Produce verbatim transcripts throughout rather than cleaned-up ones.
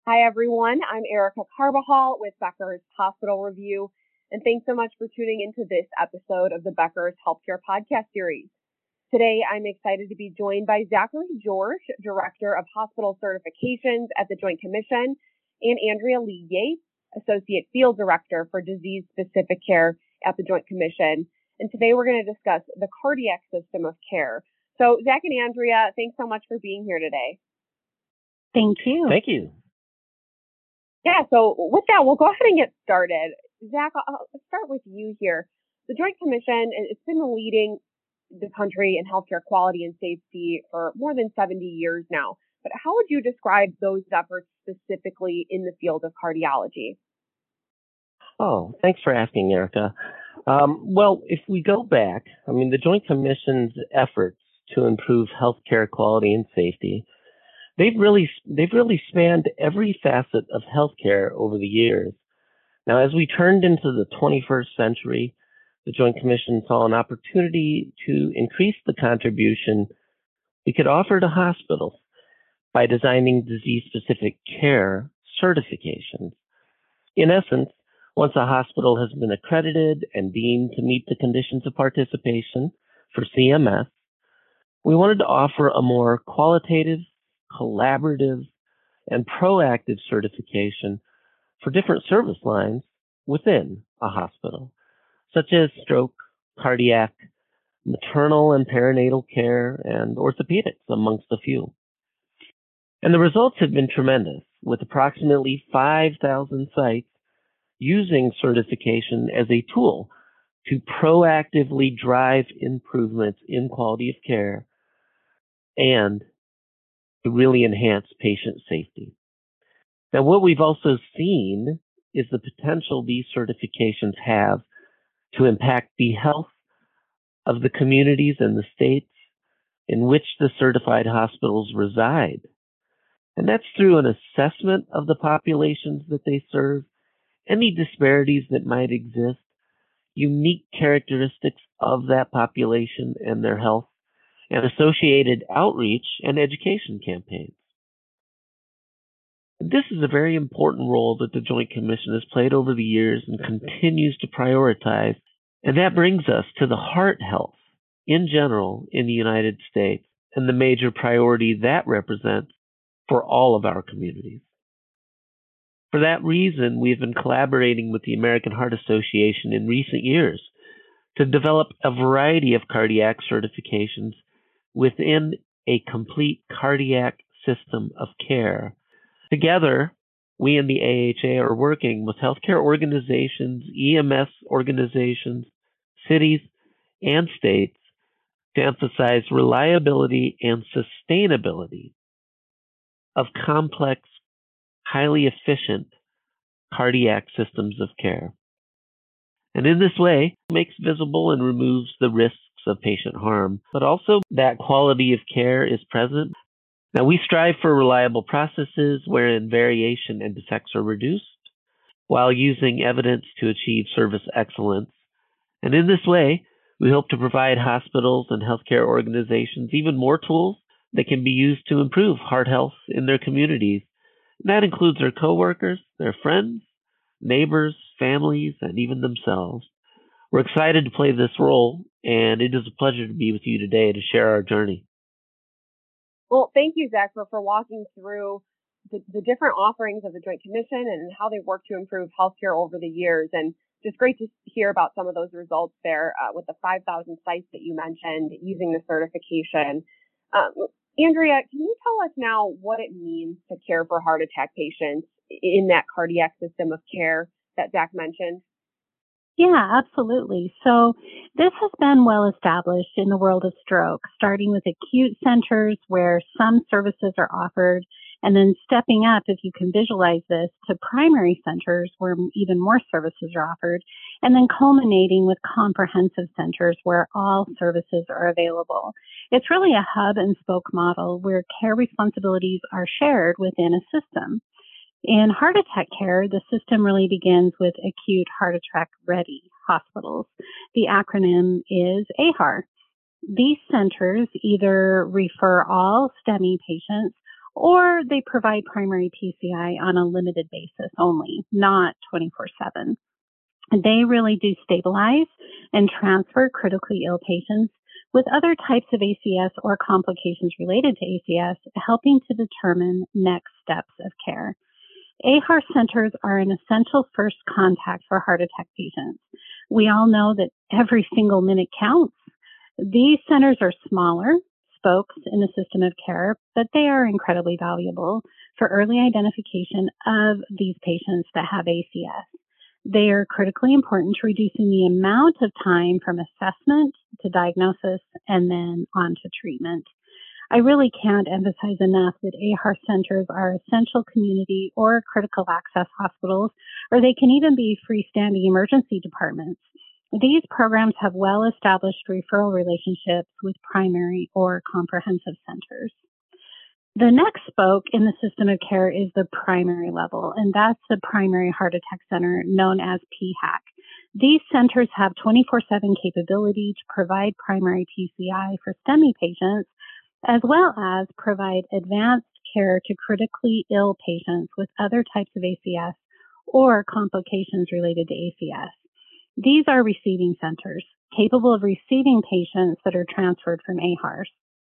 Hi, everyone. I'm Erica Carbajal with Becker's Hospital Review, and thanks so much for tuning into this episode of the Becker's Healthcare Podcast Series. Today, I'm excited to be joined by Zachary George, Director of Hospital Certifications at the Joint Commission, and Andrea Lee Yates, Associate Field Director for Disease-Specific Care at the Joint Commission. And today, we're going to discuss the cardiac system of care. So, Zach and Andrea, thanks so much for being here today. Thank you. Thank you. Yeah, so with that, we'll go ahead and get started. Zach, I'll start with you here. The Joint Commission, it's been leading the country in healthcare quality and safety for more than seventy years now. But how would you describe those efforts specifically in the field of cardiology? Oh, thanks for asking, Erica. Um, well, if we go back, I mean, the Joint Commission's efforts to improve healthcare quality and safety, they've really they've really spanned every facet of healthcare over the years. Now, as we turned into the twenty-first century, the Joint Commission saw an opportunity to increase the contribution we could offer to hospitals by designing disease-specific care certifications. In essence, once a hospital has been accredited and deemed to meet the conditions of participation for C M S, we wanted to offer a more qualitative, collaborative, and proactive certification for different service lines within a hospital, such as stroke, cardiac, maternal and perinatal care, and orthopedics, amongst a few. And the results have been tremendous, with approximately five thousand sites using certification as a tool to proactively drive improvements in quality of care and to really enhance patient safety. Now, what we've also seen is the potential these certifications have to impact the health of the communities and the states in which the certified hospitals reside. And that's through an assessment of the populations that they serve, any disparities that might exist, unique characteristics of that population and their health, and associated outreach and education campaigns. This is a very important role that the Joint Commission has played over the years and continues to prioritize, and that brings us to the heart health in general in the United States and the major priority that represents for all of our communities. For that reason, we've been collaborating with the American Heart Association in recent years to develop a variety of cardiac certifications within a complete cardiac system of care. Together, we in the A H A are working with healthcare organizations, E M S organizations, cities, and states to emphasize reliability and sustainability of complex, highly efficient cardiac systems of care. And in this way, it makes visible and removes the risks of patient harm, but also that quality of care is present. Now, we strive for reliable processes wherein variation and defects are reduced while using evidence to achieve service excellence. And in this way, we hope to provide hospitals and healthcare organizations even more tools that can be used to improve heart health in their communities. And that includes their coworkers, their friends, neighbors, families, and even themselves. We're excited to play this role, and it is a pleasure to be with you today to share our journey. Well, thank you, Zach, for, for walking through the, the different offerings of the Joint Commission and how they've worked to improve healthcare over the years. And just great to hear about some of those results there uh, with the five thousand sites that you mentioned using the certification. Um, Andrea, can you tell us now what it means to care for heart attack patients in that cardiac system of care that Zach mentioned? Yeah, absolutely. So this has been well established in the world of stroke, starting with acute centers where some services are offered, and then stepping up, if you can visualize this, to primary centers where even more services are offered, and then culminating with comprehensive centers where all services are available. It's really a hub and spoke model where care responsibilities are shared within a system. In heart attack care, the system really begins with acute heart attack ready hospitals. The acronym is A H A R. These centers either refer all STEMI patients or they provide primary P C I on a limited basis only, not twenty-four seven. They really do stabilize and transfer critically ill patients with other types of A C S or complications related to A C S, helping to determine next steps of care. A H A R centers are an essential first contact for heart attack patients. We all know that every single minute counts. These centers are smaller spokes in the system of care, but they are incredibly valuable for early identification of these patients that have A C S. They are critically important to reducing the amount of time from assessment to diagnosis and then on to treatment. I really can't emphasize enough that A H A R centers are essential community or critical access hospitals, or they can even be freestanding emergency departments. These programs have well-established referral relationships with primary or comprehensive centers. The next spoke in the system of care is the primary level, and that's the primary heart attack center known as P HAC. These centers have twenty-four seven capability to provide primary P C I for STEMI patients, as well as provide advanced care to critically ill patients with other types of A C S or complications related to A C S. These are receiving centers capable of receiving patients that are transferred from A H A Rs.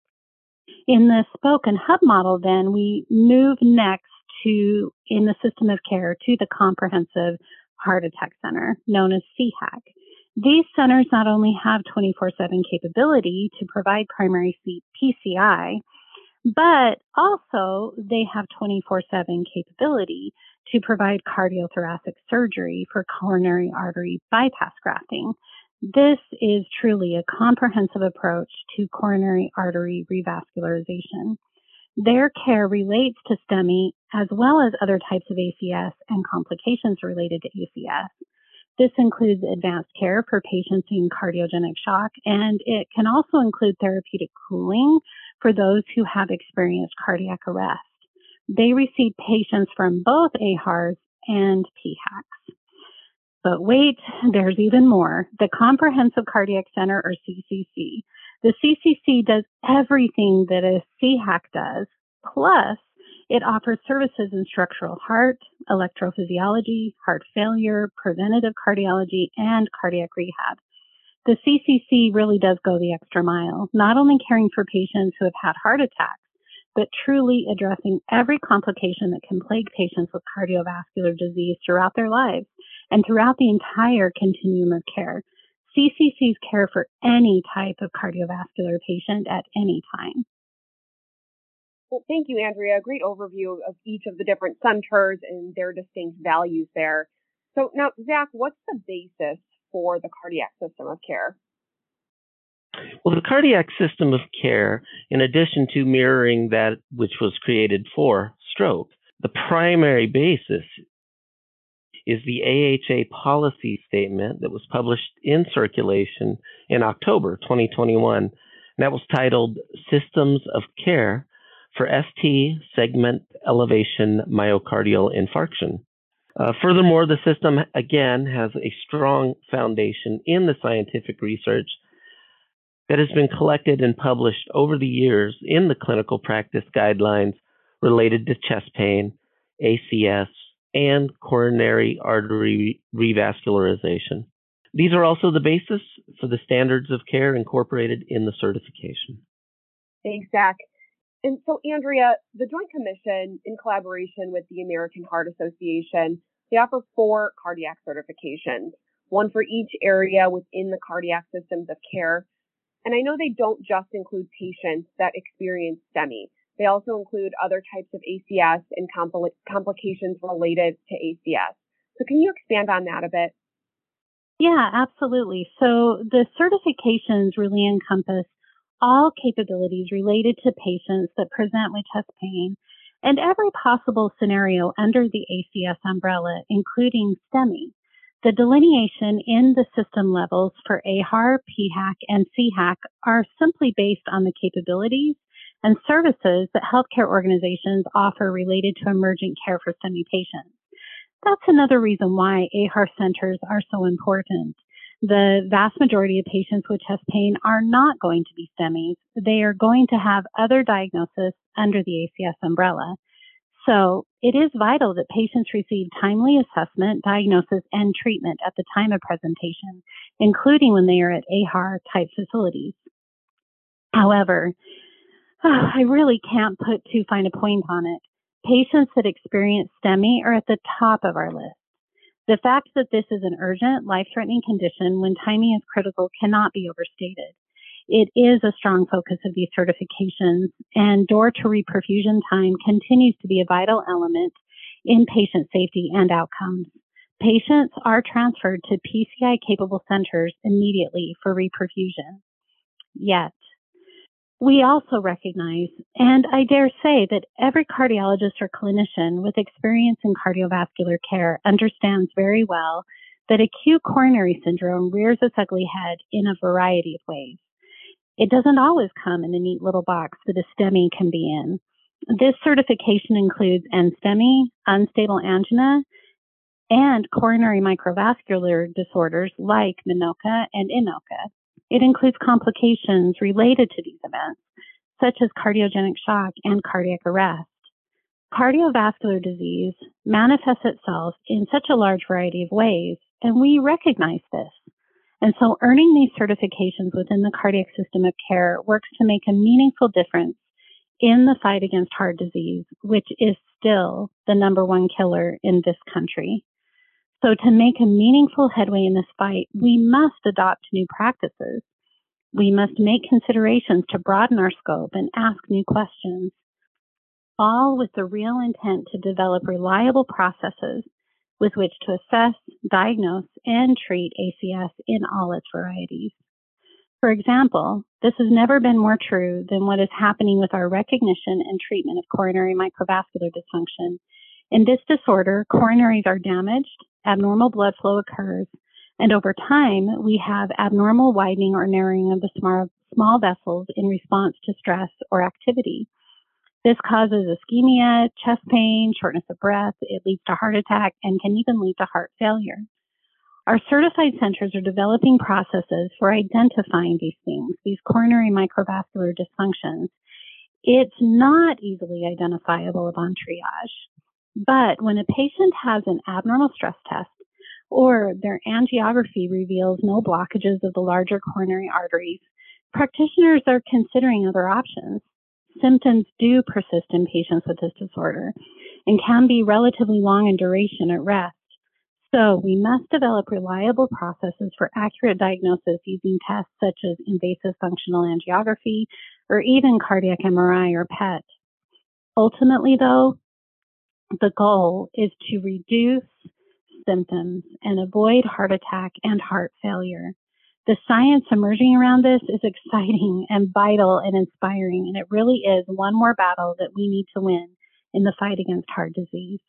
In the spoke and hub model, then, we move next to, in the system of care, to the comprehensive heart attack center, known as C HAC. These centers not only have twenty-four seven capability to provide primary P C I, but also they have twenty-four seven capability to provide cardiothoracic surgery for coronary artery bypass grafting. This is truly a comprehensive approach to coronary artery revascularization. Their care relates to STEMI as well as other types of A C S and complications related to A C S. This includes advanced care for patients in cardiogenic shock, and it can also include therapeutic cooling for those who have experienced cardiac arrest. They receive patients from both A H A Rs and P HACs. But wait, there's even more. The Comprehensive Cardiac Center, or C C C. The C C C does everything that a C HAC does, plus it offers services in structural heart, electrophysiology, heart failure, preventative cardiology, and cardiac rehab. The C C C really does go the extra mile, not only caring for patients who have had heart attacks, but truly addressing every complication that can plague patients with cardiovascular disease throughout their lives and throughout the entire continuum of care. C C Cs care for any type of cardiovascular patient at any time. Well, thank you, Andrea. Great overview of each of the different centers and their distinct values there. So now, Zach, what's the basis for the cardiac system of care? Well, the cardiac system of care, in addition to mirroring that which was created for stroke, the primary basis is the A H A policy statement that was published in circulation in October twenty twenty-one. And that was titled Systems of Care for S T Segment Elevation Myocardial Infarction. Uh, furthermore, the system, again, has a strong foundation in the scientific research that has been collected and published over the years in the clinical practice guidelines related to chest pain, A C S, and coronary artery revascularization. These are also the basis for the standards of care incorporated in the certification. Thanks, Zach. And so, Andrea, the Joint Commission, in collaboration with the American Heart Association, they offer four cardiac certifications, one for each area within the cardiac systems of care. And I know they don't just include patients that experience STEMI. They also include other types of A C S and compl- complications related to A C S. So can you expand on that a bit? Yeah, absolutely. So the certifications really encompass all capabilities related to patients that present with chest pain and every possible scenario under the A C S umbrella, including STEMI. The delineation in the system levels for A H A R, P HAC, and C HAC are simply based on the capabilities and services that healthcare organizations offer related to emergent care for STEMI patients. That's another reason why A H A R centers are so important. The vast majority of patients with chest pain are not going to be STEMIs. They are going to have other diagnoses under the A C S umbrella. So it is vital that patients receive timely assessment, diagnosis, and treatment at the time of presentation, including when they are at A H A R-type facilities. However, oh, I really can't put too fine a point on it. Patients that experience STEMI are at the top of our list. The fact that this is an urgent, life-threatening condition when timing is critical cannot be overstated. It is a strong focus of these certifications, and door-to-reperfusion time continues to be a vital element in patient safety and outcomes. Patients are transferred to P C I-capable centers immediately for reperfusion. Yet, we also recognize, and I dare say that every cardiologist or clinician with experience in cardiovascular care understands very well that acute coronary syndrome rears its ugly head in a variety of ways. It doesn't always come in the neat little box that a STEMI can be in. This certification includes N STEMI, unstable angina, and coronary microvascular disorders like MINOCA and INOCA. It includes complications related to these events, such as cardiogenic shock and cardiac arrest. Cardiovascular disease manifests itself in such a large variety of ways, and we recognize this. And so earning these certifications within the cardiac system of care works to make a meaningful difference in the fight against heart disease, which is still the number one killer in this country. So to make a meaningful headway in this fight, we must adopt new practices. We must make considerations to broaden our scope and ask new questions, all with the real intent to develop reliable processes with which to assess, diagnose, and treat A C S in all its varieties. For example, this has never been more true than what is happening with our recognition and treatment of coronary microvascular dysfunction. In this disorder, coronaries are damaged, abnormal blood flow occurs, and over time, we have abnormal widening or narrowing of the small, small vessels in response to stress or activity. This causes ischemia, chest pain, shortness of breath. It leads to heart attack and can even lead to heart failure. Our certified centers are developing processes for identifying these things, these coronary microvascular dysfunctions. It's not easily identifiable upon triage, but when a patient has an abnormal stress test or their angiography reveals no blockages of the larger coronary arteries, practitioners are considering other options. Symptoms do persist in patients with this disorder and can be relatively long in duration at rest. So we must develop reliable processes for accurate diagnosis using tests such as invasive functional angiography or even cardiac M R I or P E T. Ultimately, though, the goal is to reduce symptoms and avoid heart attack and heart failure. The science emerging around this is exciting and vital and inspiring, and it really is one more battle that we need to win in the fight against heart disease.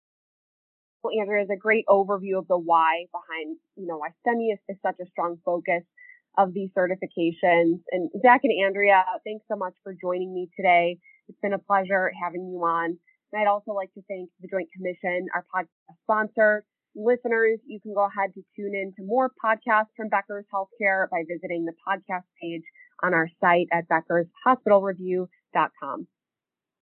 Well, Andrea, is a great overview of the why behind, you know, why STEMI is, is such a strong focus of these certifications. And Zach and Andrea, thanks so much for joining me today. It's been a pleasure having you on. And I'd also like to thank the Joint Commission, our podcast sponsor. Listeners, you can go ahead to tune in to more podcasts from Becker's Healthcare by visiting the podcast page on our site at beckers hospital review dot com.